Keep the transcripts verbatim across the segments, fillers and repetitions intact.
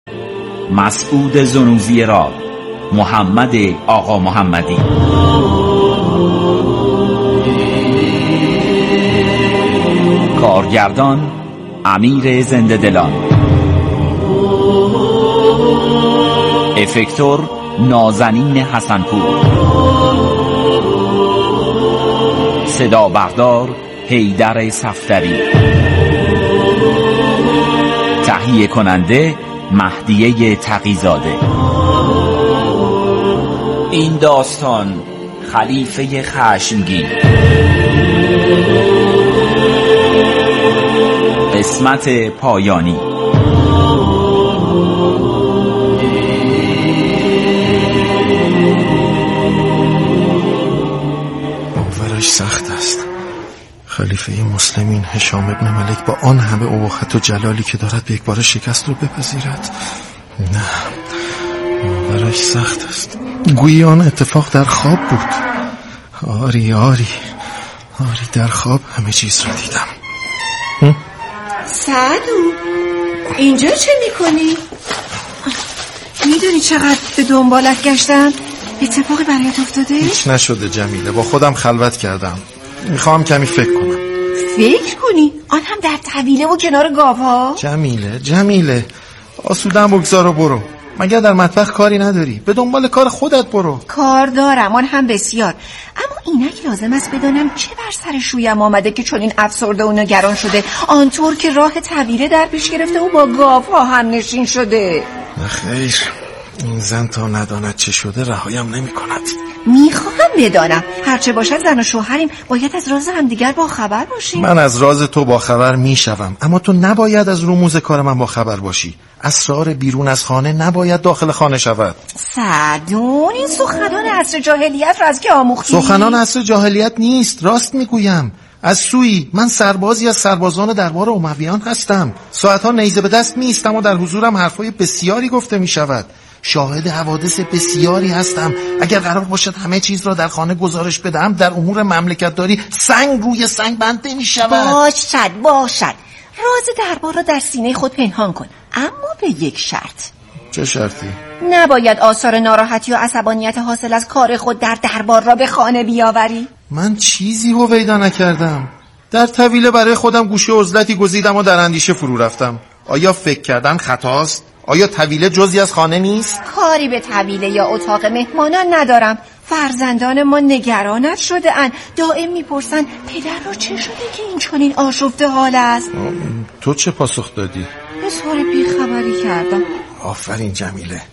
مسعود زنوزی را محمد آقا محمدی. کارگردان امیر زنده دلان. افکتور نازنین حسنپور. صدا بردار حیدر صفدری. تهیه کننده مهدیه تقی‌زاده. این داستان خلیفه خشمگین. قسمت پایانی. باورش سخت است. خلیفه مسلمین هشام ابن ملک با آن همه ابهت و جلالی که دارد به یک بار شکست رو بپذیرد. نه، باورش سخت است. گویی آن اتفاق در خواب بود. آری آری آری در خواب همه چیز را دیدم. سعدو، اینجا چه میکنی؟ میدونی چقدر به دنبالت گشتم؟ اتفاقی برایت افتاده؟ هیچ نشده جمیله، با خودم خلوت کردم. میخوام کمی فکر کنم. فکر کنی؟ آن هم در طویله و کنار گاوها؟ جمیله جمیله آسودم بگذار و برو. مگر در مطبخ کاری نداری؟ به دنبال کار خودت برو. کار دارم، آن هم بسیار، اما اینک لازم است بدانم چه بر سر شویم آمده که چون این افسرده و نگران شده، آنطور که راه طویله در پیش گرفته و با گاوها هم نشین شده. خیر، این زن تا نداند چه شده رهایم نمی کند. میخواهم بدانم. هرچه باشد زن و شوهریم، باید از راز همدیگر با خبر باشیم. من از راز تو با خبر میشوم، اما تو نباید از رموز کار من با خبر باشی. اسرار بیرون از خانه نباید داخل خانه شود. سعدون، این سخنان عصر جاهلیت را از که آموختی؟ سخنان عصر جاهلیت نیست، راست میگویم. از سوی من سربازی از سربازان دربار امویان هستم. ساعتها نیزه به دست می ایستم و در حضورم حرفای بسیاری گفته می شود. شاهد حوادث بسیاری هستم. اگر قرار باشد همه چیز را در خانه گزارش بدم، در امور مملکت داری سنگ روی سنگ بنده می شود. باشد باشد، راز دربار را در سینه خود پنهان کن، اما به یک شرط. چه شرطی؟ نباید آثار ناراحتی و عصبانیت حاصل از کار خود در دربار را به خانه بیاوری. من چیزی هویدا نکردم. در طویله برای خودم گوشه عزلتی گزیدم و در اندیشه فرو رفتم. آیا فکر کردن خطاست؟ آیا طویله جزئی از خانه نیست؟ کاری به طویله یا اتاق مهمانان ندارم. فرزندان ما نگرانت شده اند، دائم میپرسند پدر را چه شده که این چنین آشفته حال است. تو چه پاسخ دادی؟ اظهار بیخبری کردم. آفرین جمیله.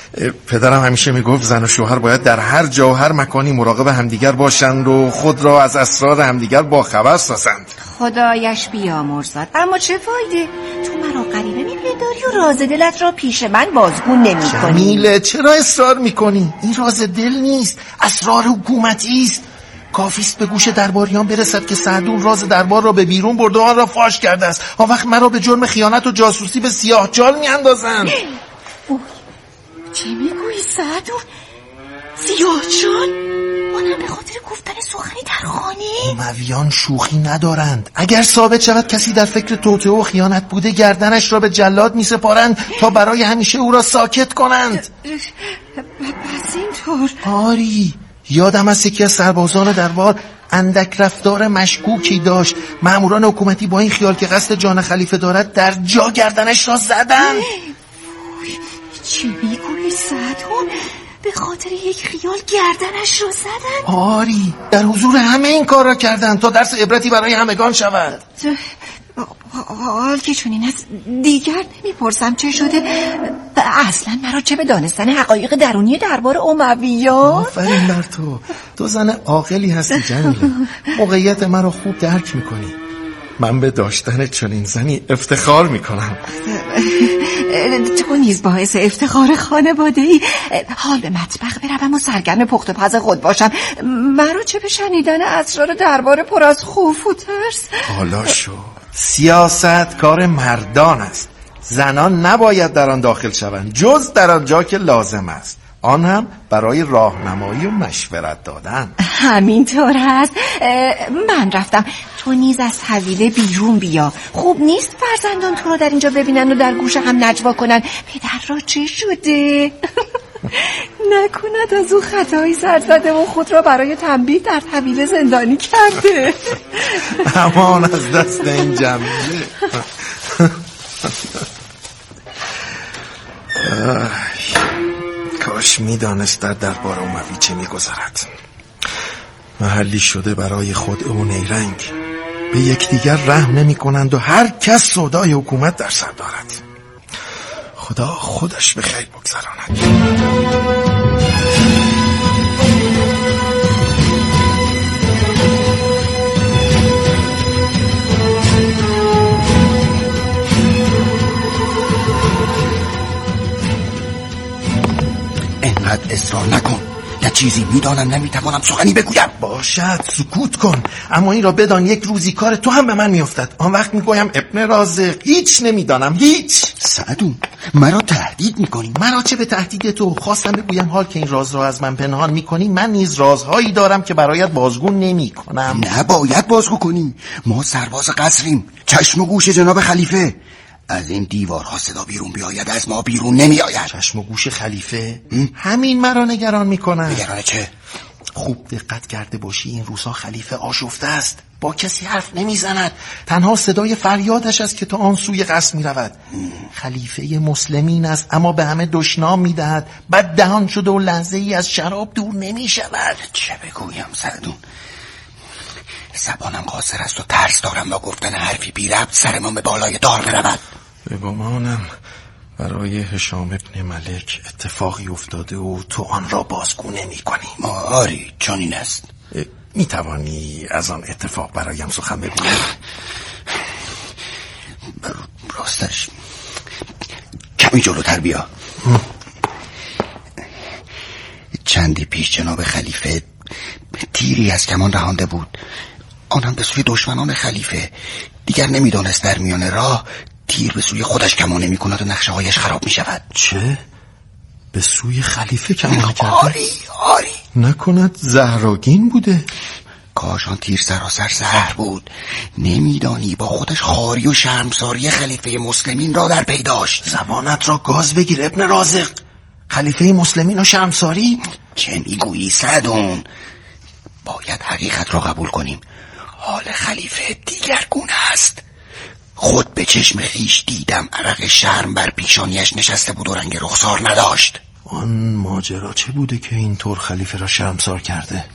پدرم همیشه میگفت زن و شوهر باید در هر جا و هر مکانی مراقب همدیگر باشند و خود را از اسرار همدیگر با خبر سازند. خدایش بیامرزد، اما چه فایده؟ تو مرا غریبه میپنداری و راز دلت را پیش من بازگو نمی کنی. جمیله، چرا اصرار میکنی؟ این راز دل نیست، اسرار حکومتی است. کافیست به گوش درباریان برسد که سعدون راز دربار را به بیرون برد و آن را فاش کرده است. آن وقت مرا به جرم خیانت و جاسوسی به سیاه جال میاندازند. چه میگویی سعدون؟ سیاه جال؟ آنم به خاطر گفتن سخنی در خانه؟ امویان شوخی ندارند. اگر ثابت شود کسی در فکر توطئه و خیانت بوده، گردنش را به جلاد میسپارند تا برای همیشه او را ساکت کنند. پس اینطور؟ آری، یادم است یکی از سربازان دربار اندک رفتار مشکوکی داشت. ماموران حکومتی با این خیال که قصد جان خلیفه دارد در جا گردنش را زدند. چی میگویی سعدون؟ به خاطر یک خیال گردنش را زدن؟ آری، در حضور همه این کار را کردند تا درس عبرتی برای همگان شود. حال که چنین است دیگر نمیپرسم چه شده. اصلا مرا چه به دانستن حقایق درونی دربار امویان؟ آفرین بر تو، تو زن عاقلی هستی جمیله. موقعیت مرا خوب درک میکنی. من به داشتن چنین زنی افتخار میکنم. تو نیز باعث افتخار خانواده‌ای. حال به مطبخ بروم و سرگرم پخت و پز خود باشم. مرا چه به شنیدن اسرار دربار پر از خوف و ترس. حالا شو، سیاست کار مردان است. زنان نباید در آن داخل شوند جز در آنجا که لازم است. آن هم برای راهنمایی و مشورت دادن. همینطور هست. من رفتم، تو نیز از حویله بیرون بیا. خوب نیست فرزندان تو رو در اینجا ببینن و در گوش هم نجوا کنن پدر را چه شده. نکند از او خطایی سر زده و خود را برای تنبیه در حویله زندانی کرده. امان از دست این جمعیه. کاش میدانست در دربار اموی چه میگذرد. محلی شده برای خود او نیرنگ، به یکدیگر رحم نمی کنند و هر کس سودای حکومت در سر دارد. خدا خودش به خیر بگذراند. انقدر اصرار نکن، نه چیزی میدانم نمیتوانم سخنی بگویم. باشد سکوت کن، اما این را بدان یک روزی کار تو هم به من میافتد. آن وقت میگویم ابن رازق هیچ نمیدانم، هیچ. سعدون مرا تهدید میکنی؟ مرا چه به تهدید تو؟ خواستم بگویم حال که این راز را از من پنهان میکنی، من نیز رازهایی دارم که برایت بازگو نمیکنم. نباید بازگو کنی، ما سرباز قصریم، چشم و گوش جناب خلیفه. از این دیوارها صدا بیرون بیاید از ما بیرون نمی آید. چشم و گوش خلیفه؟ همین مرا نگران میکنن. نگران چه؟ خوب دقت کرده باشی این روزها خلیفه آشفته است، با کسی حرف نمیزند، تنها صدای فریادش است که تا آن سوی قصر میرود. خلیفه مسلمین است اما به همه دشنام میدهد، بد دهان شده و لحظه ای از شراب دور نمیشود. چه بگویم سعدون؟ زبانم قاصر است و ترس دارم با گفتن حرفی بی ربط سرمان به بالای دار برود. به گمانم برای هشام ابن ملک اتفاقی افتاده و تو آن را بازگو نمی کنی. آری چون این است. می توانی از آن اتفاق برایم سخن بگویی؟ راستش کمی جلوتر بیا. چندی پیش جناب خلیفه تیری از کمان رهانده بود، آنم به سوی دشمنان خلیفه. دیگر نمیدانست در میان راه تیر به سوی خودش کمان نمی کند و نقشه هایش خراب می شود. چه؟ به سوی خلیفه کمان کرده؟ آری آری. نکند زهراگین بوده؟ کاش آن تیر سراسر زهر بود. نمیدانی با خودش خاری و شرمساری خلیفه مسلمین را در پی داشت. زبانت را گاز بگیر ابن رازق. خلیفه مسلمین و شرمساری؟ چه میگویی سعدون؟ باید حقیقت را قبول کنیم. حال خلیفه دیگرگونه است. خود به چشم خیش دیدم عرق شرم بر پیشانیش نشسته بود و رنگ رخسار نداشت. آن ماجرا چه بوده که اینطور خلیفه را شرمسار کرده؟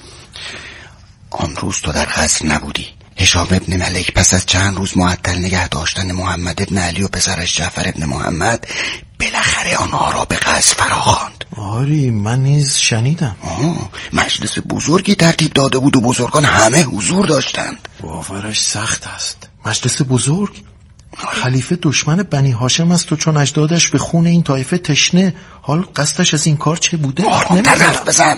آن روز تو در قصر نبودی. هشام ابن ملک پس از چند روز معطل نگه داشتن محمد ابن علی و پسرش جعفر ابن محمد بالاخره آنها را به قصر فراخواند. آری من نیز شنیدم. آه، مجلس بزرگی ترتیب داده بود و بزرگان همه حضور داشتند. باورش سخت است. مجلس بزرگ؟ خلیفه دشمن بنی هاشم است و چون اجدادش به خون این طایفه تشنه، حال قصدش از این کار چه بوده؟ آرومتر حرف بزن.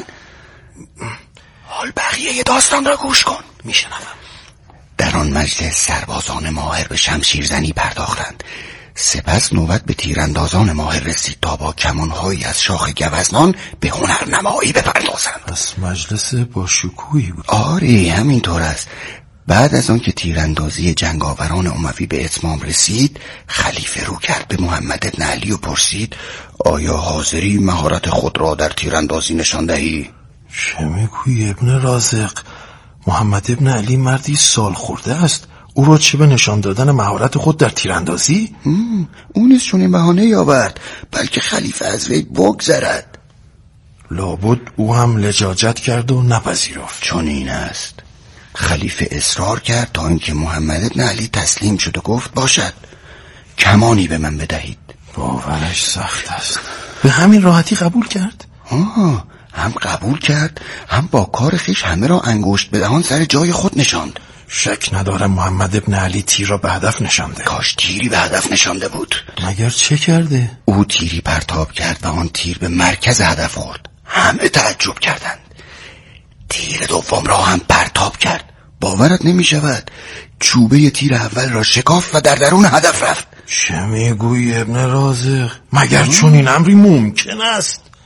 حال بقیه داستان را گوش کن. میشنوم. در آن مجلس سربازان ماهر به شمشیرزنی پرداختند. سپس نوبت به تیراندازان ماهر رسید تا با کمانهایی از شاخ گوزنان به هنرنمایی بپردازند. پس مجلس با شکوهی بود. آری همینطور است. بعد از آن که تیراندازی جنگاوران اموی به اتمام رسید، خلیفه رو کرد به محمد ابن علی و پرسید آیا حاضری مهارت خود را در تیراندازی نشان دهی؟ چه میگویی ابن رازق؟ محمد ابن علی مردی سال خورده است، او را چه به نشان دادن مهارت خود در تیراندازی؟ او نیز چون این بهانه یاورد بلکه خلیفه از وی بگذرد. لابد او هم لجاجت کرد و نپذیرفت. چون این است. خلیفه اصرار کرد تا اینکه محمد ابن علی تسلیم شد و گفت باشد کمانی به من بدهید. باورش سخت است. به همین راحتی قبول کرد؟ آه هم قبول کرد هم با کار خویش همه را انگشت به دهان سر جای خود نشاند. شک ندارم محمد ابن علی تیر را به هدف نشانده. کاش تیری به هدف نشانده بود. مگر چه کرده؟ او تیری پرتاب کرد و آن تیر به مرکز هدف خورد. همه تعجب کردند. تیر دوم را هم پرتاب کرد. باورت نمی شود. چوبه تیر اول را شکافت و در درون هدف رفت. چه میگویی ابن رازق؟ مگر چون این امری ممکن است؟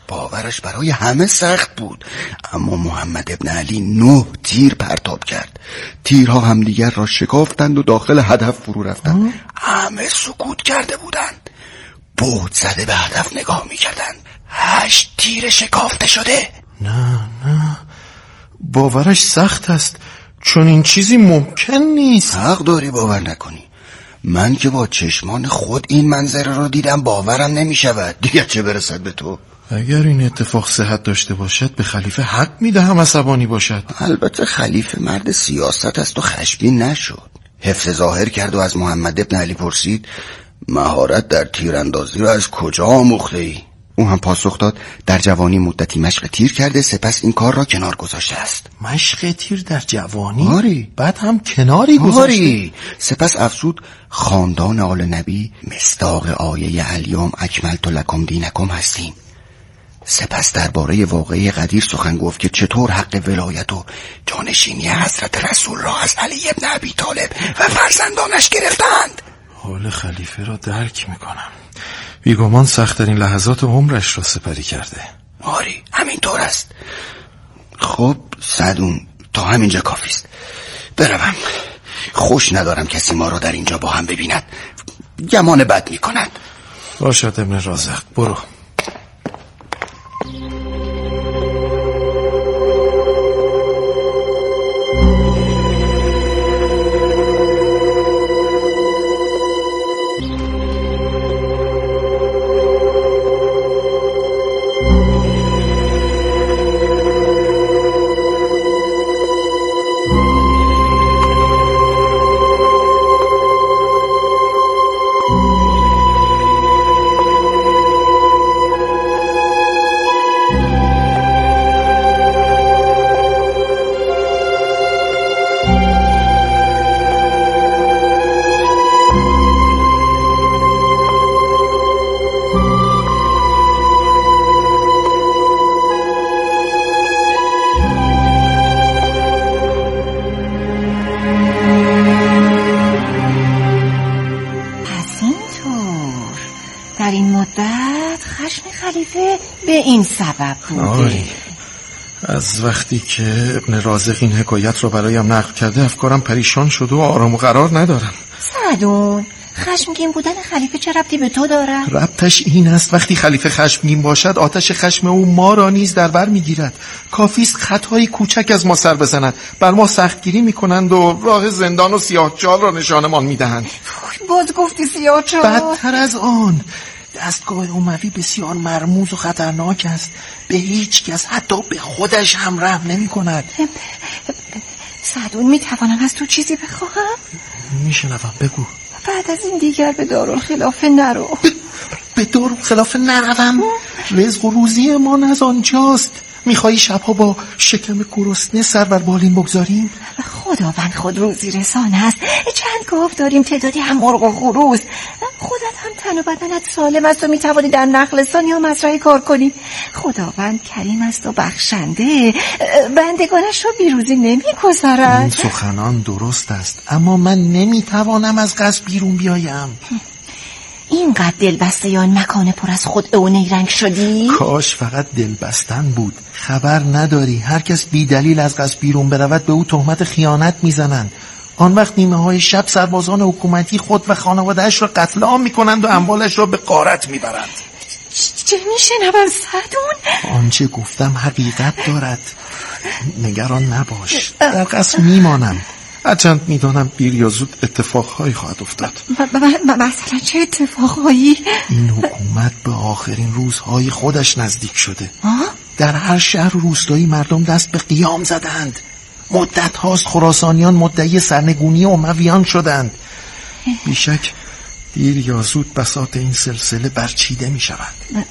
باورش برای همه سخت بود، اما محمد ابن علی نه تیر پرتاب کرد. تیرها همدیگر را شکافتند و داخل هدف فرو رفتند. همه سکوت کرده بودند، بود زده به هدف نگاه میکردند. هشت تیر شکافته شده. نه نه، باورش سخت است، چون این چیزی ممکن نیست. حق داری باور نکنی، من که با چشمان خود این منظره رو دیدم باورم نمی شود، دیگه چه برسد به تو. اگر این اتفاق صحت داشته باشد به خلیفه حق میدهم عصبانی باشد. البته خلیفه مرد سیاست است و خشمگین نشد. حفظ ظاهر کرد و از محمد ابن علی پرسید مهارت در تیراندازی رو از کجا آموخته ای؟ او هم پاسخ داد در جوانی مدتی مشق تیر کرده، سپس این کار را کنار گذاشته است. مشق تیر در جوانی؟ آری. بعد هم کناری گذاشته؟ آری. سپس افزود خاندان آل نبی مصداق آیه الیوم اکملت لکم دینکم هستیم. سپس درباره واقعه قدیر سخن گفت که چطور حق ولایت و جانشینی حضرت رسول را از علی ابن ابی طالب و فرزندانش گرفتند. حال خلیفه را درک میکنم. بیگمان سخت‌ترین لحظات عمرش را سپری کرده. آری همینطور است. خب سعدون تا همینجا کافیست، بروم. خوش ندارم کسی ما را در اینجا با هم ببیند، گمان بد میکند. باشد ابن رازق، برو. در این مدت خشم خلیفه به این سبب بوده. آری. از وقتی که ابن رازق این حکایت رو برایم نقل کرده افکارم پریشان شده و آرام و قرار ندارم. سعدون، خشمگین بودن خلیفه چه ربطی به تو داره؟ ربطش این است وقتی خلیفه خشمگین باشد آتش خشم او ما را نیز در بر میگیرد. کافیست خطایی کوچک از ما سر بزند، بر ما سختگیری میکنند و راه زندان و سیاهچال را نشانمان میدهند. باز گفتی سیاهچال؟ بدتر از آن، دستگاه اموی بسیار مرموز و خطرناک است، به هیچ کس حتی به خودش هم رحم نمی کند. سعدون، می توانم از تو چیزی بخواهم؟ می شنوم، بگو. بعد از این دیگر به دارالخلافه نرو. ب... به دارالخلافه نروم؟ رزق و روزی ما از آنجاست. میخوایی شبها با شکم گرسنه سر بر بالین بگذاریم؟ خداوند خود روزی رسان است. چند گاو داریم، تعدادی هم مرغ و خروس. خودت هم تن و بدنت سالم است و میتوانی در نخلستان یا مزرعه کار کنی. خداوند کریم است و بخشنده، بندگانش را بیروزی نمیگذارد. این سخنان درست است، اما من نمیتوانم از قصد بیرون بیایم. اینقدر دلبسته یا این مکان پر از خود او نیرنگ شدی؟ کاش فقط دلبستن بود. خبر نداری هر کس بی دلیل از قصد بیرون برود به او تهمت خیانت میزنند. آن وقت نیمه های شب سربازان حکومتی خود و خانواده‌اش را قتل عام میکنند و اموالش را به غارت میبرند. چه میشنوم سعدون؟ آنچه گفتم حقیقت دارد، نگران نباش، در قصر میمانم. هرچند میدانم دیر یا زود اتفاقهایی خواهد افتاد. مثلا چه اتفاقهایی؟ این حکومت به آخرین روزهای خودش نزدیک شده. آه؟ در هر شهر و روستایی مردم دست به قیام زدند. مدت هاست خراسانیان مدعی سرنگونی امویان شدند. بیشک دیر یا زود بساط این سلسله برچیده می شود.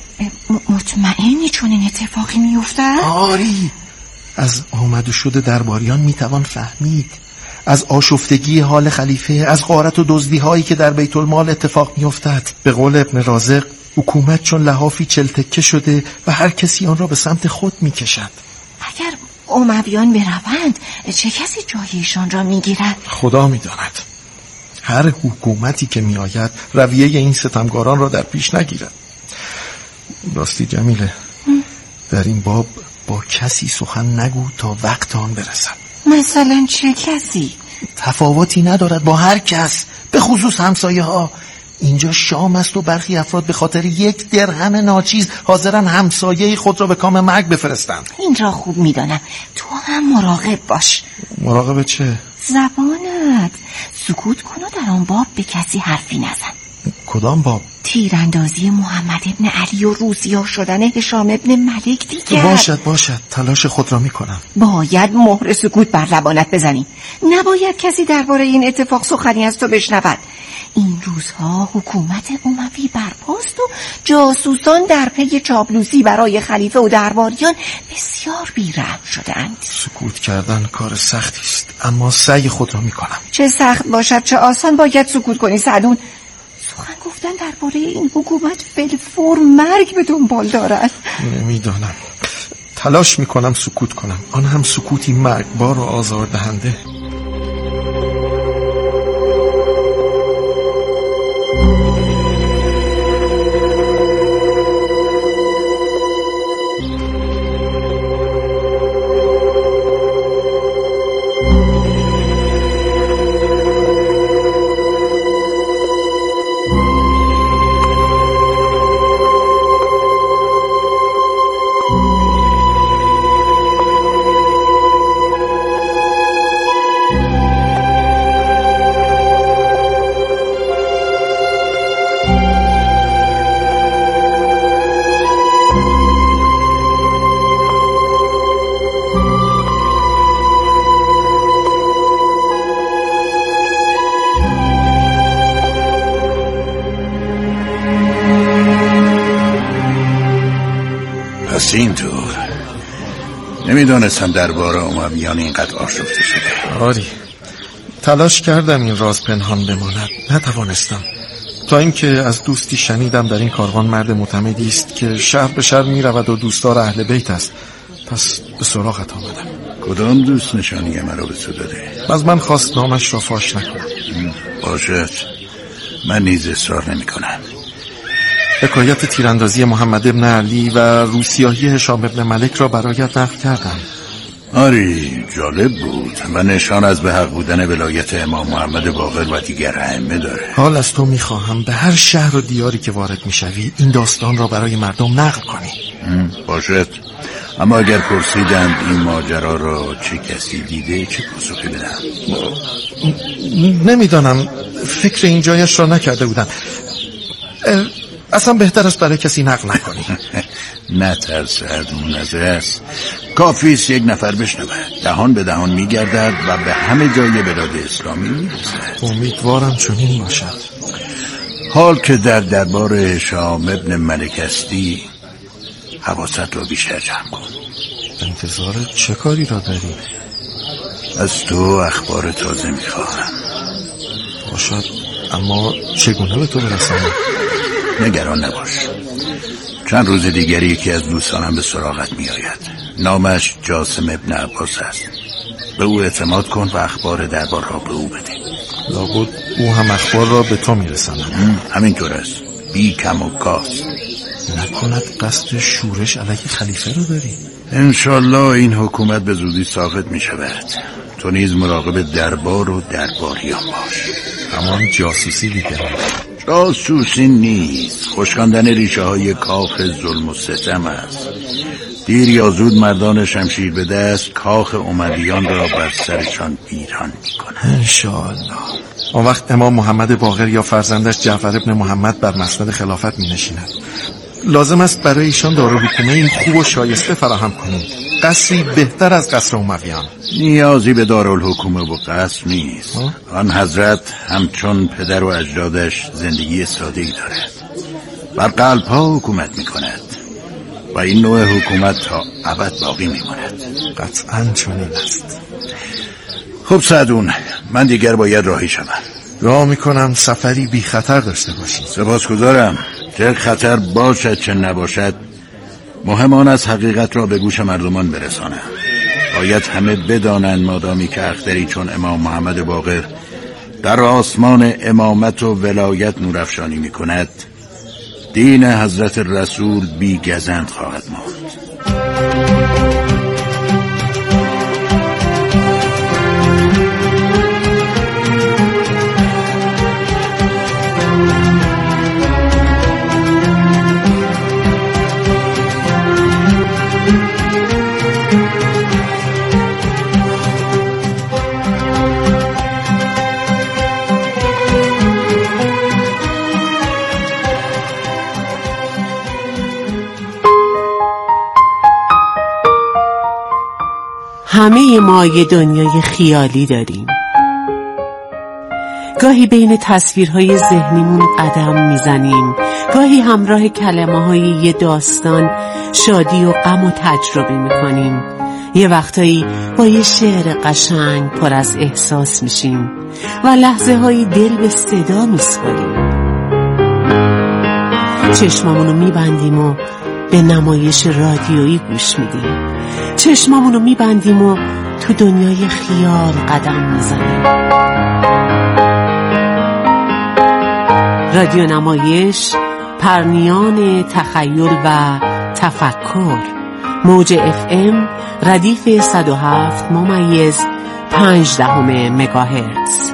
مطمئنی چون این اتفاقی می افتد؟ آری، از آمد و شد درباریان می توان فهمید، از آشفتگی حال خلیفه، از غارت و دزدی هایی که در بیت المال اتفاق می افتد. به قول ابن رازق، حکومت چون لحافی چلتکه شده و هر کسی آن را به سمت خود می کشد. اگر امویان بروند چه کسی جای ایشان را می گیرد؟ خدا می داند. هر حکومتی که می آید رویه این ستمگاران را در پیش نگیرد. راستی جمیله، در این باب با کسی سخن نگو تا وقت آن برسد. مثلا چه کسی؟ تفاوتی ندارد با هر کس، به خصوص همسایه ها. اینجا شام است و برخی افراد به خاطر یک درهم ناچیز حاضرن همسایه خود را به کام مرگ بفرستند. این را خوب میدانم، تو هم مراقب باش. مراقب چه؟ زبانت. سکوت کن و در آن باب به کسی حرفی نزن. کدام باب؟ تیراندازی محمد ابن علی و روسیا شدن هشام ابن ملک دیگر. باشد باشد، تلاش خود را میکنم. باید مهر سکوت بر لبانت بزنی. نباید کسی درباره این اتفاق سخنی از تو بشنود. این روزها حکومت اموی برپاست و جاسوسان در پی چاپلوسی برای خلیفه و درباریان بسیار بی‌رحم شدند. سکوت کردن کار سختی است، اما سعی خود را میکنم. چه سخت باشد چه آسان باید سکوت کنی سعدون. سخن گفتن درباره این حکومت فی‌الفور مرگ به دنبال دارد. نمیدانم، تلاش میکنم سکوت کنم، آن هم سکوتی مرگبار و آزاردهنده. اینطور نمیدانستم درباره امویان اینقدر آشفته شده. آری، تلاش کردم این راز پنهان بماند، نتوانستم. تا اینکه از دوستی شنیدم در این کاروان مرد معتمدی است که شهر به شهر می رود و دوستدار اهل بیت است. پس به سراغت آمدم. کدام دوست نشانی مرا به تو داده؟ از من خواست نامش را فاش نکنم. باشد، من نیز اصرار نمی کنم. حکایت تیراندازی محمد ابن علی و روسیاهی هشام ابن ملک را برایت نقل کردم. آری، جالب بود و نشان از به حق بودن ولایت امام محمد باقر و دیگر ائمه داره. حال از تو میخواهم به هر شهر و دیاری که وارد میشوی این داستان را برای مردم نقل کنی. باشد، اما اگر پرسیدند این ماجرا را چه کسی دیده چه پاسخی بدم؟ نمیدانم، فکر این جایش را نکرده بودم. اصلا بهتر است برای کسی نقل نکنی. نترس اون از است. کافیست یک نفر بشنود، دهان به دهان میگردد و به همه جای بلاد اسلامی میرسد. امیدوارم چنین باشد. حال که در دربار هشام ابن ملک هستی، حواست را بیشتر جمع کن. انتظار چه کاری را داری؟ از تو اخبار تازه میخواهم. باشد، اما چگونه به تو برسانم؟ نگران نباش، چند روز دیگری یکی از دوستانم به سراغت می آید. نامش جاسم ابن عباس است. به او اعتماد کن و اخبار دربار را به او بده. لابد او هم اخبار را به تو می رساند. همینطور است، بی کم و کاس. نکند قصد شورش علیه خلیفه را داری؟ انشالله این حکومت به زودی ساقط می شود. تو نیز مراقب دربار و درباریان باش. همان جاسوسی دیگر. جاسوسی نیست، خشکاندن ریشه های کاخ ظلم و ستم است. دیر یا زود مردان شمشیر به دست کاخ امویان را بر سرشان ویران می‌کنند. انشاءالله. آن وقت امام محمد باقر یا فرزندش جعفر ابن محمد بر مسند خلافت می‌نشیند. لازم است برای ایشان دارالحکومه خوب و شایسته فراهم کنید. قصری بهتر از قصر امویان. نیازی به دارالحکومه و قصر نیست. آن حضرت همچون پدر و اجدادش زندگی ساده‌ای دارد. بر قلب‌ها حکومت می‌کند و این نوع حکومت تا ابد باقی می‌ماند. قطعاً چنین است. خب سعدون، من دیگر باید راهی شوم. دعا می‌کنم سفری بی خطر داشته باشید. سپاسگزارم. چه خطر باشد چه نباشد، مهم آن از حقیقت را به گوش مردمان برسانم. باید همه بدانند مادامی که اختری چون امام محمد باقر در آسمان امامت و ولایت نورافشانی می‌کند، دین حضرت رسول بی گزند خواهد ماند. همه ما یه دنیای خیالی داریم. گاهی بین تصویرهای ذهنیمون قدم میزنیم، گاهی همراه کلمه‌های یه داستان شادی و غم و تجربه میکنیم. یه وقتایی با یه شعر قشنگ پر از احساس میشیم و لحظه های دل به صدا میسپاریم. چشمامونو میبندیم و به نمایش رادیویی گوش میدیم. چشمامونو میبندیم و تو دنیای خیال قدم میزنیم. رادیو نمایش، پرنیان تخیل و تفکر. موج اف ام ردیف صد و هفت ممیز پنج دهم مگاهرتز.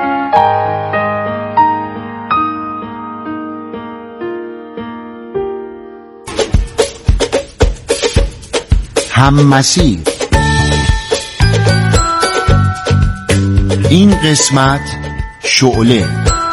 هم مسیر. این قسمت شعله.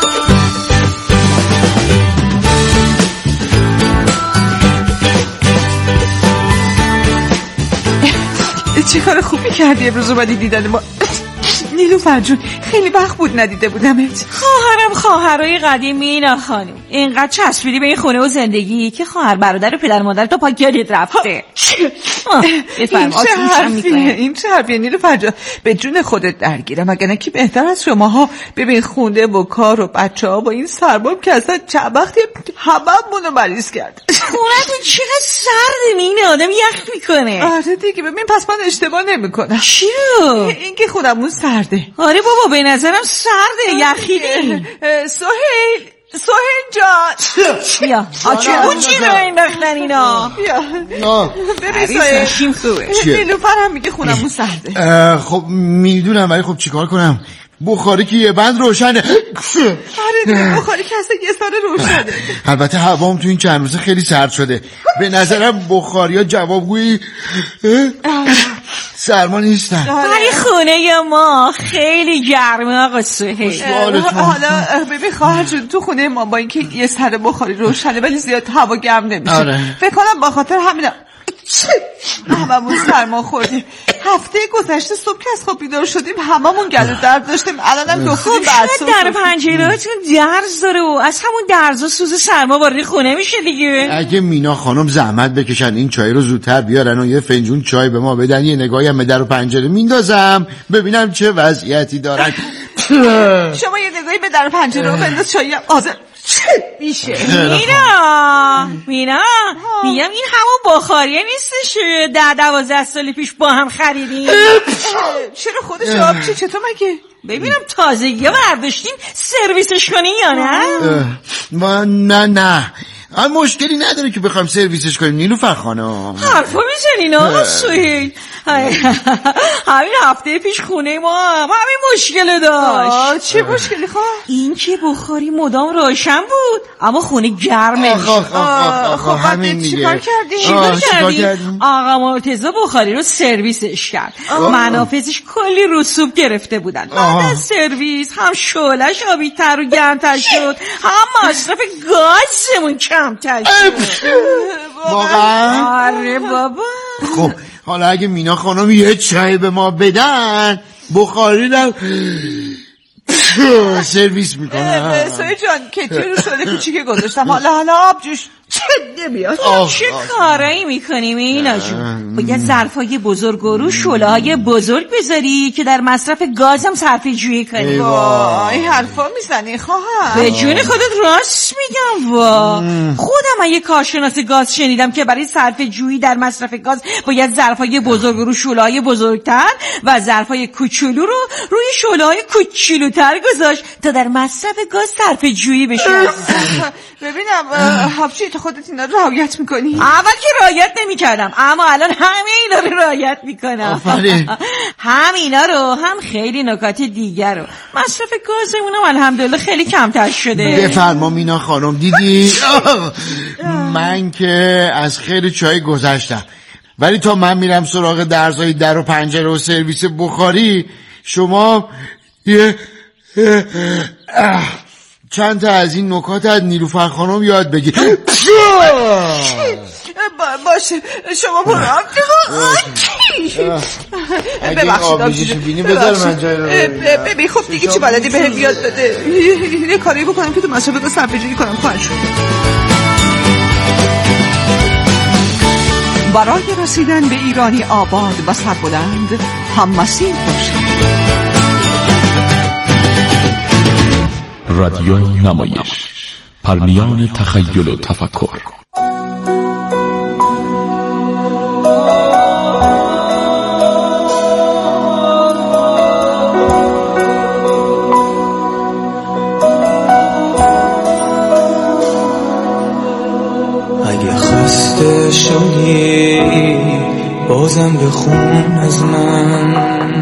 چه کار خوبی کردی امروز اومدی دیدن ما. نیلوفر جون خیلی وقت بود ندیده بودمت. خواهرم خواهرای قدیمی اینا خانم، اینقدر چسبیدی به این خونه و زندگی که خواهر برادر و پدر مادر تو پاک یادت رفته. این چه حرفیه؟ این چه حرفیه نیلوفر جون؟ به جون خودت درگیرم، اگر نه کی بهتر از شماها. ببین خونه و کار و بچه ها با این سرباب که اصلا چند وقتی هممونو مریض کرد. خونتون چقدر سرده، این آدم یخ میکنه. آره دیگه، ببین پس من اشتباه نمیکنم. چی رو؟ این که خونمون سرده. آره بابا به نظرم سرده، یخیده. سهیل سهیل جان بیا آچه اون چی رو انداختن اینا؟ بیا ببین سهیل خوبه. نیلوفر هم میگه خونمون سرده. خب میدونم ولی خب چیکار کنم؟ بخاری که یه بند روشنه. آره دیگه بخاری که اصلا یه سال روشنه. البته هوام تو این چند روزه خیلی سرد شده. به نظرم بخاری ها جوابگویی سرما نیستن. ولی خونه ما خیلی گرمه آقا سهیل. حالا ببین خواهر جون تو خونه ما با اینکه یه سر بخاری روشنه ولی زیاد هوا گرم نمیشه. آره. فکر کنم با خاطر همینا هممون سرما خوردیم. هفته گذشته صبح که از خواب بیدار شدیم هممون گلو درد داشتیم. الانم دختری خب در پنجرهاتون درز داره و از همون درزا سوز سرما وارد خونه میشه دیگه. اگه مینا خانم زحمت بکشن این چای رو زودتر بیارن و یه فنجون چای به ما بدن، یه نگاهی هم به در و پنجره میندازم ببینم چه وضعیتی دارن. شما یه نگاهی به در و پنجره رو بنداز، چایی هم آزر میشه. مینا مینا میگم این همون بخاریه نیستش ده دوازده سال پیش با هم خریدیم؟ چرا خودش آب چی چطور مگه؟ ببینم تازگی برداشتیم سرویسش کنی یا نه؟ ما نه نه مشکلی نداره که بخوایم سرویسش کنیم نیلوفر خانم. حرفا میزنین آقا سهیل. همین هفته پیش خونه ما هم همین مشکل داشت. چه مشکلی خواه؟ این که بخاری مدام روشن بود اما خونه گرمه. خب همین دیگه. چیکار کردیم؟ چیکار کردیم؟ آقا مرتضی بخاری رو سرویسش کرد. منافذش کلی رسوب گرفته بودن. بعد از سرویس هم شعله‌اش آبی‌تر و گرم‌تر شد، هم مصرف گازمون کمتر شد. واقعا؟ آره بابا. خب حالا اگه مینا خانم یه چای به ما بدن بخاری رو سرویس میکنه. سوی جان کتری رو شده کوچیک گذاشتم، حالا حالا آب جوش نمیاد. چه کارایی میکنیم اینا جون؟ باید ظرفای بزرگ رو شعله‌های بزرگ بذاری که در مصرف گاز هم صرفه جویی کنی. وای حرفا میزنی خواهر. به جون خودت راست میگم. وا خودم یه کارشناس گاز شنیدم که برای صرفه جویی در مصرف گاز باید ظرفای بزرگ رو شعله‌های بزرگتر و ظرفای کوچولو رو روی شعله‌های کوچولوتر گذاشت تا در مصرف گاز صرفه جویی بشه. ببینم حبشی خودت اینا رعایت میکنی؟ اول که رعایت نمیکردم، اما الان همه اینا رو رعایت میکنم. آفرین. هم اینا رو، هم خیلی نکات دیگر رو. مصرف گازمونم الحمدلله خیلی کمتر شده. بفرما مینا خانم. دیدی من که از خیلی چای گذشتم، ولی تا من میرم سراغ درزای در و پنجره و سرویس بخاری، شما یه چند تا از این نکات از نیلوفر خانم یاد بگیر. باشه شما برو. ببخشید آبیزشو بینی بذار من جای رو ببین. خب دیگه چی بلدی بهم یاد بده؟ یه کاری بکنم که تو مسابقه صرفه‌جویی کنم. خواهش برای رسیدن به ایرانی آباد و سربلند هم مسیر باشید. رادیو نمایش، پرمیان تخیل و تفکر. اگه خسته شدی بازم بخون از من،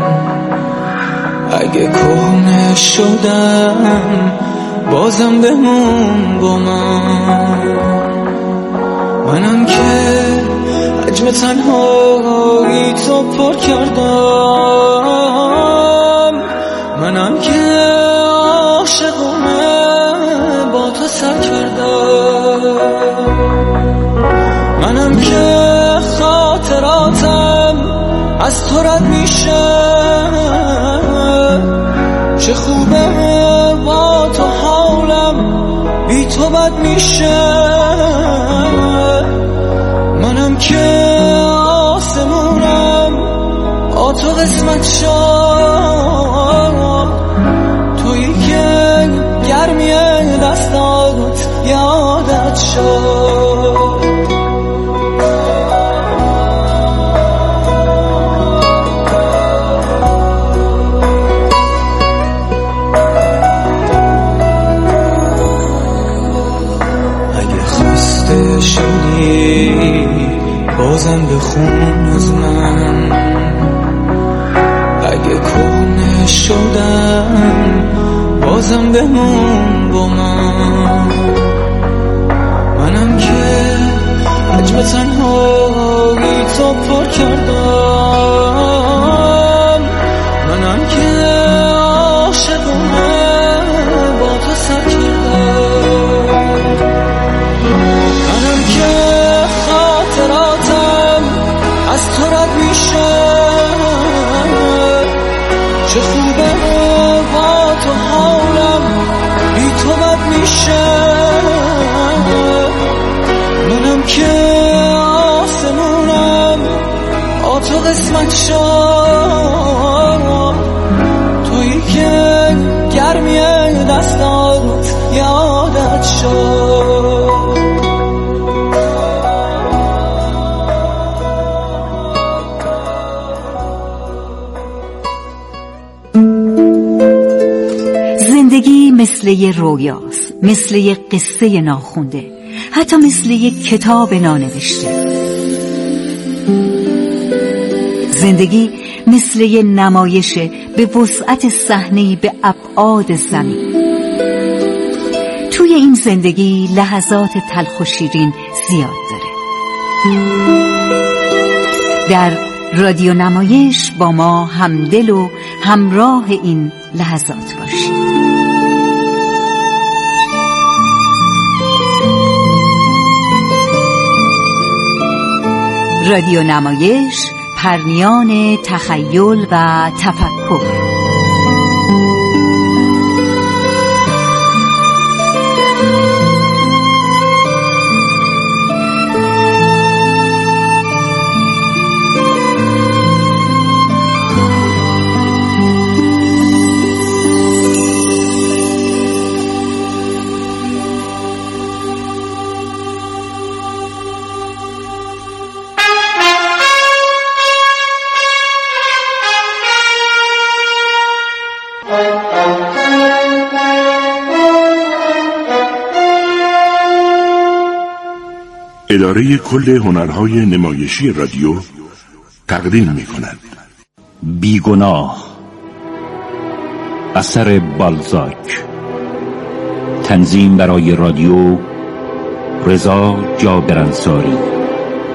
اگه کهنه شدم بازم بمون با من. منم که حجم تنهایی تو پر کردم، منم که عاشقونه با تو سر کردم، منم که خاطراتم از تو رد میشه. چه خوبه با تو حالم بی تو بد میشه. منم که آسمونم با تو قسمت شد، تویی که گرمی دستات یادت شد. بازم بخون از من، اگه کهنه شدم بازم بمون با من. منم که حجم تنهایی تو پر کردم، منم که عاشقونه با تو سر کردم، منم که خاطراتم از تو رد میشه. چه خوبه با تو حالم بی تو بد میشه. منم که آسمونم با تو قسمت شد، تویی که گرمی دستات یادت شد. زندگی مثل یه رویاست، مثل یه قصه ناخونده، حتی مثل یه کتاب نانوشته. زندگی مثل یه نمایشه به وسعت صحنه‌ای به ابعاد زمین. توی این زندگی لحظات تلخ و شیرین زیاد داره. در رادیو نمایش با ما همدل و همراه این لحظات باشید. رادیو نمایش، پرمیان تخیل و تفکر. اداره کل هنرهای نمایشی رادیو تقدیم می کند. بیگناه، اثر بالزاک، تنظیم برای رادیو رضا جابرانصاری.